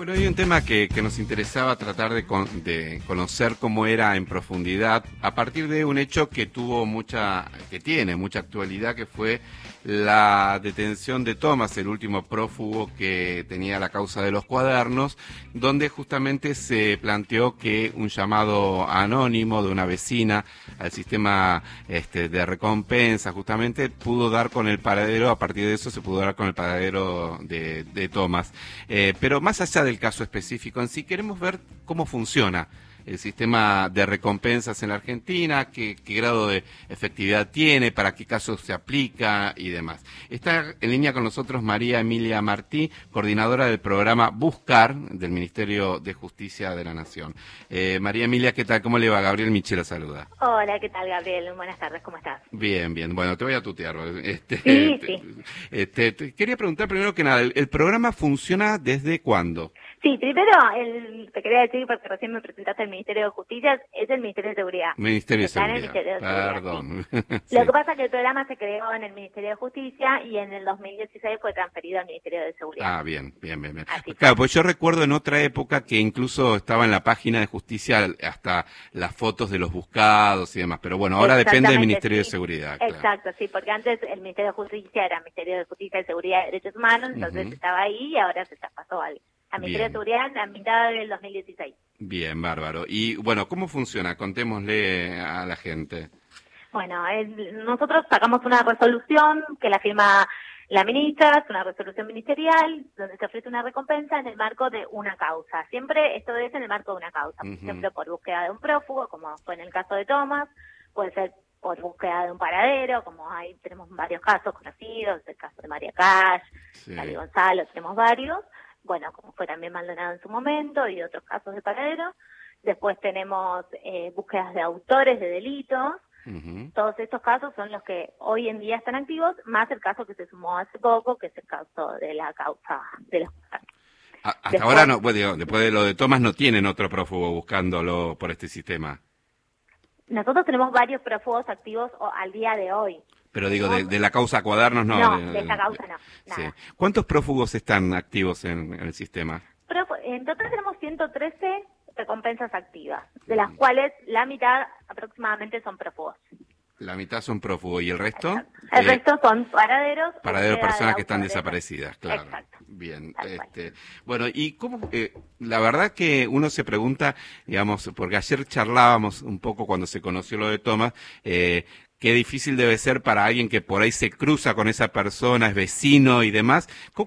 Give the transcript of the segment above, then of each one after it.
Bueno, hay un tema que nos interesaba tratar de conocer cómo era en profundidad, a partir de un hecho que tiene mucha actualidad, que fue la detención de Tomás, el último prófugo que tenía la causa de los cuadernos, donde justamente se planteó que un llamado anónimo de una vecina al sistema de recompensa justamente pudo dar con el paradero. A partir de eso se pudo dar con el paradero de Tomás. Pero más allá del caso específico en sí, queremos ver cómo funciona el sistema de recompensas en la Argentina, qué grado de efectividad tiene, para qué casos se aplica y demás. Está en línea con nosotros María Emilia Martí, coordinadora del programa Buscar del Ministerio de Justicia de la Nación. María Emilia, ¿qué tal? ¿Cómo le va? Gabriel Michel la saluda. Hola, ¿qué tal, Gabriel? Buenas tardes, ¿cómo estás? Bien, bien. Bueno, te voy a tutear. Sí. Te quería preguntar primero que nada, ¿el programa funciona desde cuándo? Sí, primero, te quería decir, porque recién me presentaste al Ministerio de Justicia, es el Ministerio de Seguridad. Ministerio de Está en el Seguridad. Ministerio de Seguridad, Perdón. sí. Sí. Lo que pasa es que el programa se creó en el Ministerio de Justicia y en el 2016 fue transferido al Ministerio de Seguridad. Ah, bien. Así Claro, pues yo recuerdo en otra época que incluso estaba en la página de Justicia hasta las fotos de los buscados y demás, pero bueno, ahora depende del Ministerio de Seguridad. Claro. Exacto, sí, porque antes el Ministerio de Justicia era Ministerio de Justicia y Seguridad y Derechos Humanos, entonces estaba ahí y ahora se traspasó al Ministerio de Seguridad a mitad del 2016. Bien, bárbaro. Y bueno, ¿cómo funciona? Contémosle a la gente. Bueno, nosotros sacamos una resolución que la firma la ministra, es una resolución ministerial donde se ofrece una recompensa en el marco de una causa. Siempre esto es en el marco de una causa, por ejemplo, por búsqueda de un prófugo, como fue en el caso de Tomás, puede ser por búsqueda de un paradero, como ahí tenemos varios casos conocidos, el caso de María Cash, David Gonzalo, tenemos varios. Bueno, como fue también Maldonado en su momento y otros casos de paradero. Después tenemos búsquedas de autores de delitos. Todos estos casos son los que hoy en día están activos, más el caso que se sumó hace poco, que es el caso de la causa de los cuadernos. Hasta ahora no, pues, digo, después de lo de Tomás no tienen otro prófugo buscándolo por este sistema. Nosotros tenemos varios prófugos activos al día de hoy. Pero digo, de la causa cuadernos no. No, de esa causa no. Sí. Nada. ¿Cuántos prófugos están activos en el sistema? En total tenemos 113 recompensas activas, de las cuales la mitad aproximadamente son prófugos. La mitad son prófugos, ¿y el resto? Exacto. El resto son paraderos. Paraderos, personas que están autores. desaparecidas, claro. Exacto. Bien. Bueno, y cómo, la verdad que uno se pregunta, digamos, porque ayer charlábamos un poco cuando se conoció lo de Tomás, qué difícil debe ser para alguien que por ahí se cruza con esa persona, es vecino y demás.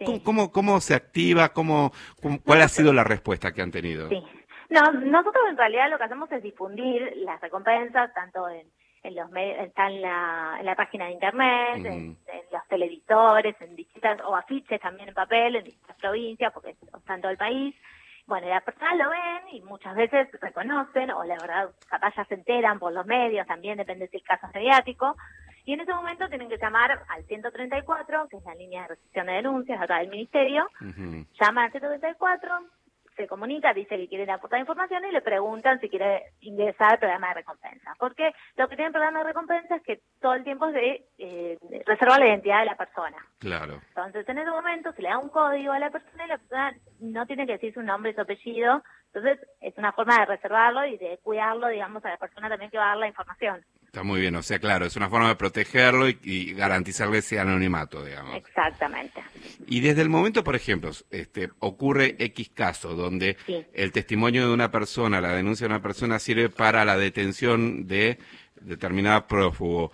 ¿Cómo se activa? ¿Cuál ha sido la respuesta que han tenido? Sí. No, nosotros en realidad lo que hacemos es difundir las recompensas, tanto en los medios, está en la página de internet, en los televisores, en distintas, o afiches también en papel, en distintas provincias, porque está en todo el país. Bueno, las personas lo ven y muchas veces reconocen, o la verdad capaz ya se enteran por los medios, también depende si el caso es mediático, y en ese momento tienen que llamar al 134, que es la línea de recepción de denuncias acá del Ministerio, llaman al 134, se comunica, dice que quiere aportar información y le preguntan si quiere ingresar al programa de recompensa. Porque lo que tiene el programa de recompensa es que todo el tiempo es de reservar la identidad de la persona. Claro. Entonces, en ese momento se le da un código a la persona y la persona no tiene que decir su nombre y su apellido. Entonces, es una forma de reservarlo y de cuidarlo, digamos, a la persona también que va a dar la información. Está muy bien, o sea, claro, es una forma de protegerlo y garantizarle ese anonimato, digamos. Exactamente. Y desde el momento, por ejemplo, ocurre X caso donde el testimonio de una persona, la denuncia de una persona sirve para la detención de determinado prófugo.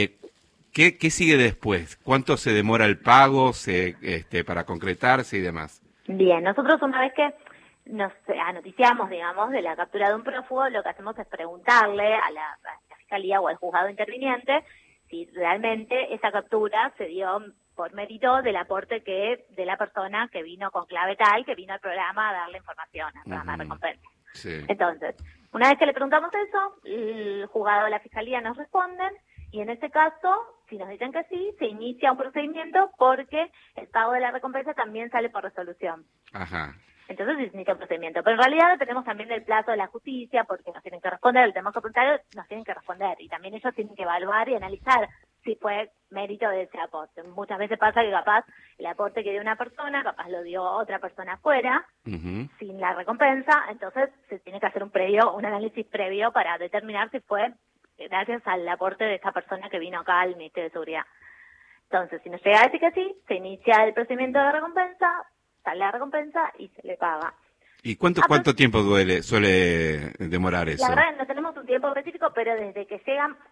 ¿Qué sigue después? ¿Cuánto se demora el pago para concretarse y demás? Bien, nosotros una vez que nos anoticiamos, digamos, de la captura de un prófugo, lo que hacemos es preguntarle a la Fiscalía o al juzgado interviniente si realmente esa captura se dio por mérito del aporte de la persona que vino con clave tal, que vino al programa a darle información, al programa de recompensa. Sí. Entonces, una vez que le preguntamos eso, el juzgado o la Fiscalía nos responden, y en ese caso, si nos dicen que sí, se inicia un procedimiento porque el pago de la recompensa también sale por resolución. Ajá. Entonces se inicia un procedimiento. Pero en realidad dependemos también del plazo de la justicia, porque nos tienen que responder, el tema comunitario nos tienen que responder, y también ellos tienen que evaluar y analizar si fue mérito de ese aporte. Muchas veces pasa que capaz el aporte que dio una persona, capaz lo dio otra persona afuera, sin la recompensa, entonces se tiene que hacer un análisis previo para determinar si fue gracias al aporte de esa persona que vino acá al Ministerio de Seguridad. Entonces, si nos llega a decir que sí, se inicia el procedimiento de recompensa, sale la recompensa y se le paga. ¿Y cuánto tiempo suele demorar eso? La verdad no tenemos un tiempo específico, pero desde que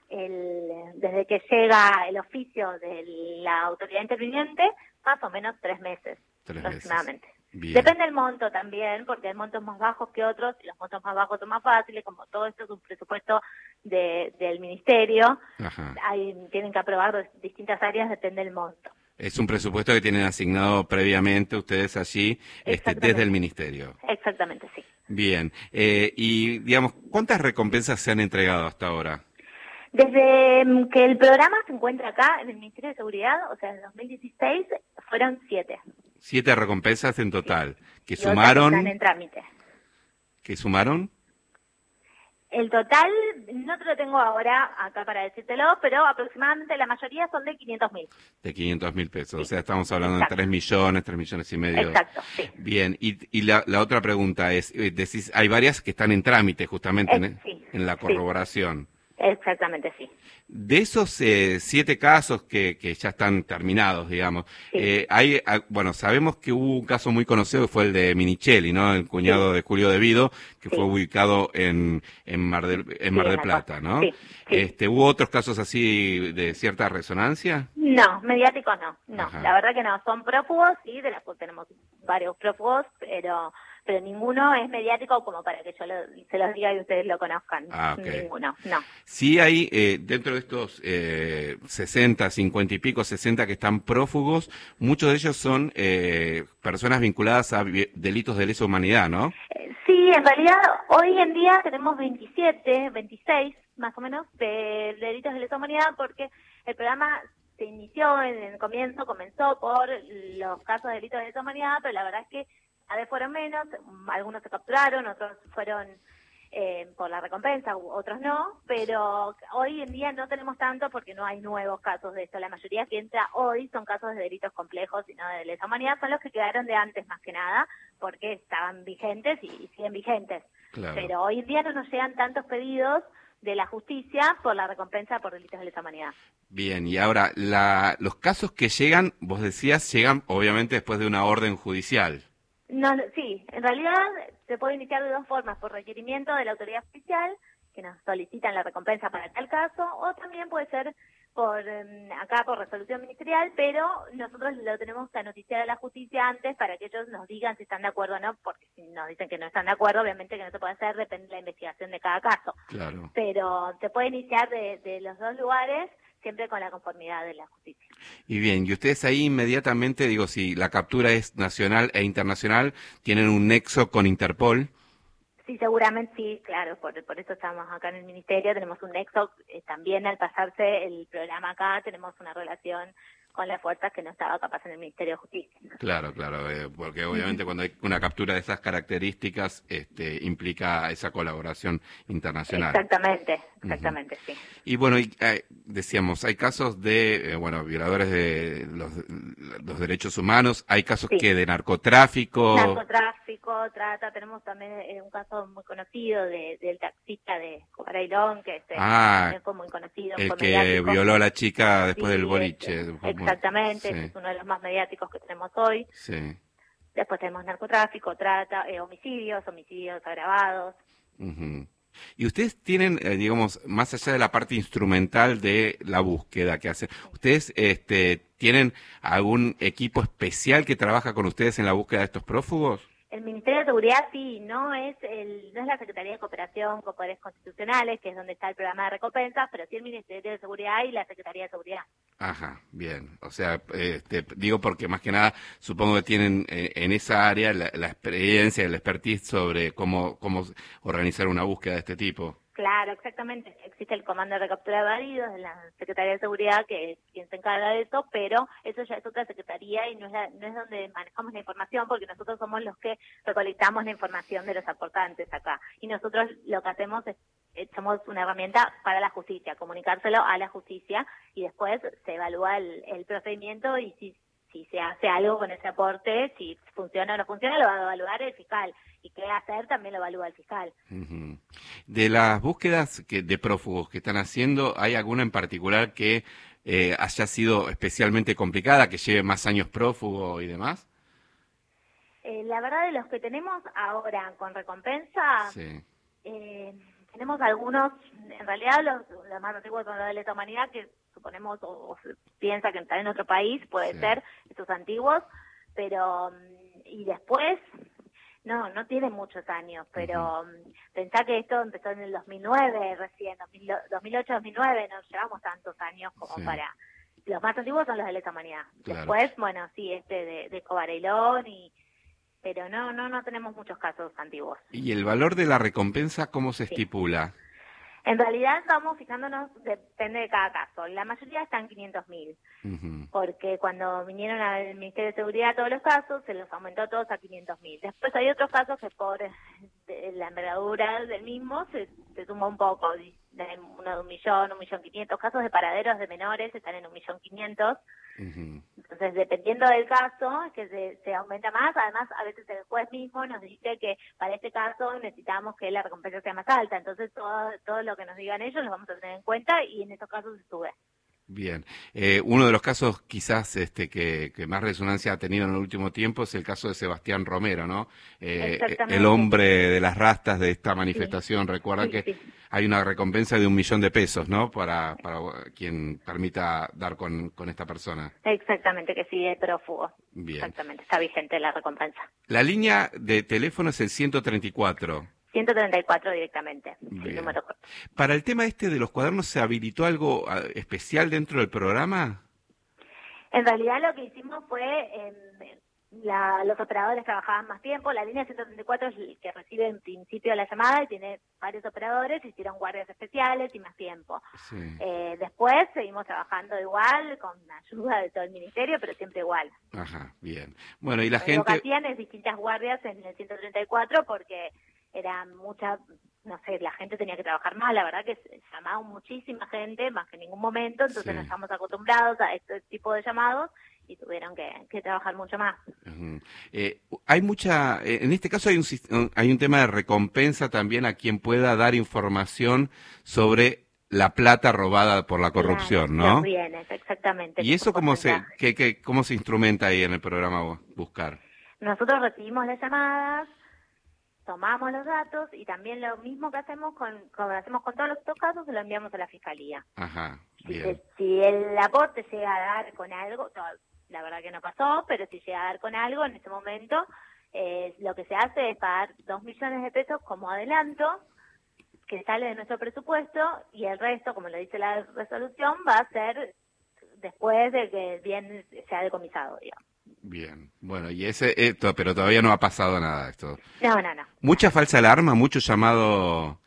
llega el oficio de la autoridad interviniente, más o menos 3 meses aproximadamente. Bien. Depende del monto también, porque hay montos más bajos que otros, y los montos más bajos son más fáciles, como todo esto es un presupuesto del ministerio, tienen que aprobar distintas áreas, depende del monto. Es un presupuesto que tienen asignado previamente ustedes allí desde el ministerio. Exactamente, sí. Bien. Y, digamos, ¿cuántas recompensas se han entregado hasta ahora? Desde que el programa se encuentra acá en el Ministerio de Seguridad, o sea, en 2016, fueron 7. 7 recompensas en total. Sí. ¿Que sumaron? Están en trámite. ¿Que sumaron? El total no te lo tengo ahora acá para decírtelo, pero aproximadamente la mayoría son de 500.000. De 500.000 pesos, sí. O sea, estamos hablando Exacto. de 3 millones y medio. Exacto, sí. Bien, y la otra pregunta es, decís, hay varias que están en trámite justamente en la corroboración. Sí. Exactamente, sí. De esos 7 casos que ya están terminados, digamos, sí. Bueno, sabemos que hubo un caso muy conocido que fue el de Minichelli, ¿no? El cuñado de Julio De Vido, que fue ubicado en Mar del Plata, ¿no? Sí. ¿Hubo otros casos así de cierta resonancia? No, mediáticos no. La verdad que no. Son prófugos, sí, de las cuales tenemos varios prófugos, pero ninguno es mediático como para que yo se los diga y ustedes lo conozcan. Ninguno, no. Sí hay, dentro de estos 60, 50 y pico, 60 que están prófugos, muchos de ellos son personas vinculadas a delitos de lesa humanidad, ¿no? Sí, en realidad hoy en día tenemos 26 más o menos de delitos de lesa humanidad, porque el programa se inició en el comienzo, comenzó por los casos de delitos de lesa humanidad, pero la verdad es que a veces fueron menos, algunos se capturaron, otros fueron por la recompensa, otros no, pero hoy en día no tenemos tanto porque no hay nuevos casos de esto. La mayoría que entra hoy son casos de delitos complejos y no de lesa humanidad, son los que quedaron de antes más que nada, porque estaban vigentes y siguen vigentes. Claro. Pero hoy en día no nos llegan tantos pedidos de la justicia por la recompensa por delitos de lesa humanidad. Bien, y ahora, los casos que llegan, vos decías, llegan obviamente después de una orden judicial. No, sí, en realidad se puede iniciar de 2 formas, por requerimiento de la autoridad judicial, que nos solicitan la recompensa para tal caso, o también puede ser por resolución ministerial, pero nosotros lo tenemos que noticiar a la justicia antes para que ellos nos digan si están de acuerdo o no, porque si nos dicen que no están de acuerdo, obviamente que no se puede hacer, depende de la investigación de cada caso. Claro. Pero se puede iniciar de los 2 lugares, siempre con la conformidad de la justicia. Y bien, y ustedes ahí inmediatamente, digo, si la captura es nacional e internacional, ¿tienen un nexo con Interpol? Sí, seguramente sí, claro, por eso estamos acá en el Ministerio, tenemos un nexo, también al pasarse el programa acá tenemos una relación con las fuerzas que no estaba capaz en el Ministerio de Justicia. Claro, porque obviamente cuando hay una captura de esas características implica esa colaboración internacional. Exactamente, sí. Y bueno, decíamos, hay casos de, violadores de los derechos humanos, hay casos que de narcotráfico. Narcotráfico, trata, tenemos también un caso muy conocido del taxista de Cobarailón, que fue muy conocido. El que violó a la chica después del boliche. Exactamente, ese es uno de los más mediáticos que tenemos hoy. Sí. Después tenemos narcotráfico, trata, homicidios agravados. Y ustedes tienen, digamos, más allá de la parte instrumental de la búsqueda que hacen, ¿ustedes tienen algún equipo especial que trabaja con ustedes en la búsqueda de estos prófugos? El Ministerio de Seguridad sí, no es la Secretaría de Cooperación con Poderes Constitucionales, que es donde está el programa de recompensas, pero sí el Ministerio de Seguridad y la Secretaría de Seguridad. Ajá, bien. O sea, digo porque más que nada supongo que tienen en esa área la experiencia, la expertise sobre cómo organizar una búsqueda de este tipo. Claro, exactamente. Existe el Comando de Recaptura de Evadidos de la Secretaría de Seguridad, que es quien se encarga de eso, pero eso ya es otra secretaría y no es donde manejamos la información, porque nosotros somos los que recolectamos la información de los aportantes acá. Y nosotros lo que hacemos es somos una herramienta para la justicia, comunicárselo a la justicia y después se evalúa el procedimiento y si se hace algo con ese aporte, si funciona o no funciona, lo va a evaluar el fiscal. Y qué hacer también lo evalúa el fiscal. Uh-huh. De las búsquedas de prófugos que están haciendo, ¿hay alguna en particular que haya sido especialmente complicada, que lleve más años prófugo y demás? La verdad, de los que tenemos ahora con recompensa, sí. Tenemos algunos, en realidad los más antiguos son los de lesa humanidad, que suponemos o se piensa que están en otro país, puede ser, estos antiguos, pero, y después, no tiene muchos años, pero pensá que esto empezó en el 2009 recién, 2008-2009, no llevamos tantos años como para... Los más antiguos son los de lesa humanidad. Claro. Después, bueno, sí, de Cobareilón pero no tenemos muchos casos antiguos. ¿Y el valor de la recompensa cómo se estipula? En realidad vamos fijándonos, depende de cada caso. La mayoría están en 500.000, porque cuando vinieron al Ministerio de Seguridad todos los casos, se los aumentó todos a 500.000. Después hay otros casos que por la envergadura del mismo se suma un poco, uno de 1.500.000, casos de paraderos de menores están en 1.500.000. Entonces, dependiendo del caso, es que se aumenta más. Además, a veces el juez mismo nos dice que para este caso necesitamos que la recompensa sea más alta. Entonces, todo lo que nos digan ellos lo vamos a tener en cuenta y en estos casos se sube. Bien. Uno de los casos quizás que más resonancia ha tenido en el último tiempo es el caso de Sebastián Romero, ¿no? El hombre de las rastas de esta manifestación. Recuerda que hay una recompensa de 1 millón de pesos, ¿no? Para quien permita dar con esta persona. Exactamente, que sigue prófugo. Bien. Exactamente, está vigente la recompensa. La línea de teléfono es el 134. 134 directamente. Número. Para el tema de los cuadernos, ¿se habilitó algo especial dentro del programa? En realidad lo que hicimos fue, los operadores trabajaban más tiempo, la línea 134 es el que recibe en principio la llamada y tiene varios operadores, hicieron guardias especiales y más tiempo. Después seguimos trabajando igual, con ayuda de todo el ministerio, pero siempre igual. Ajá, bien. Bueno, y la gente... Lo que hacían es distintas guardias en el 134 porque... era mucha, no sé, la gente tenía que trabajar más, la verdad que llamaba muchísima gente, más que en ningún momento, entonces no estamos acostumbrados a este tipo de llamados y tuvieron que trabajar mucho más. Hay mucha, en este caso hay un tema de recompensa también a quien pueda dar información sobre la plata robada por la corrupción, claro, ¿no? Los bienes, exactamente. ¿Y eso cómo se instrumenta ahí en el programa Buscar? Nosotros recibimos las llamadas, tomamos los datos y también lo mismo que hacemos como hacemos con todos los otros casos, se lo enviamos a la fiscalía. Ajá, bien. Si el aporte llega a dar con algo, la verdad que no pasó, pero si llega a dar con algo en ese momento, lo que se hace es pagar 2 millones de pesos como adelanto, que sale de nuestro presupuesto, y el resto, como lo dice la resolución, va a ser después de que el bien sea decomisado, digamos. Bien, bueno, y pero todavía no ha pasado nada esto. No. Mucha falsa alarma, mucho llamado,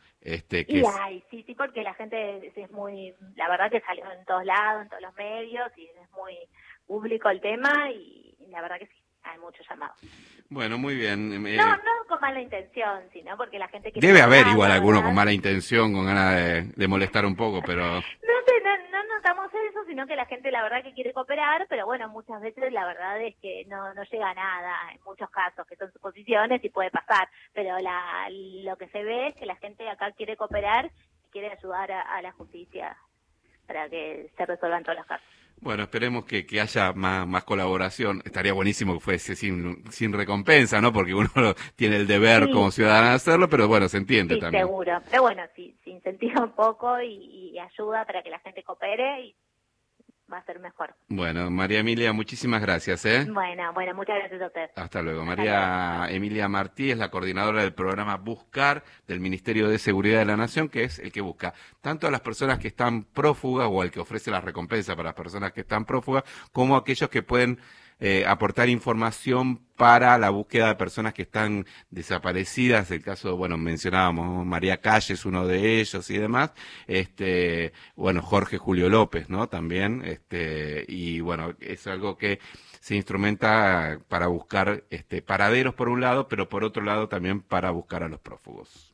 sí, porque la gente es muy, la verdad que salió en todos lados, en todos los medios, y es muy público el tema, y la verdad que sí, hay muchos llamados. Bueno, muy bien. No con mala intención, sino porque la gente quiere... Debe haber igual alguno con mala intención, con ganas de molestar un poco, pero... No notamos eso, sino que la gente la verdad que quiere cooperar, pero bueno, muchas veces la verdad es que no llega a nada, en muchos casos, que son suposiciones y puede pasar, pero lo que se ve es que la gente acá quiere cooperar y quiere ayudar a la justicia para que se resuelvan todos los casos. Bueno, esperemos que haya más colaboración. Estaría buenísimo que fuese sin recompensa, ¿no? Porque uno tiene el deber como ciudadano de hacerlo, pero bueno, se entiende también. Seguro. Pero bueno, sí, se incentiva un poco y ayuda para que la gente coopere y va a ser mejor. Bueno, María Emilia, muchísimas gracias, Bueno, muchas gracias a usted. Hasta luego. María Emilia Martí es la coordinadora del programa Buscar del Ministerio de Seguridad de la Nación, que es el que busca tanto a las personas que están prófugas o el que ofrece la recompensa para las personas que están prófugas, como a aquellos que pueden aportar información para la búsqueda de personas que están desaparecidas. El caso, bueno, mencionábamos María Calle es uno de ellos y demás. Bueno, Jorge Julio López, ¿no? También, y bueno, es algo que se instrumenta para buscar paraderos por un lado, pero por otro lado también para buscar a los prófugos.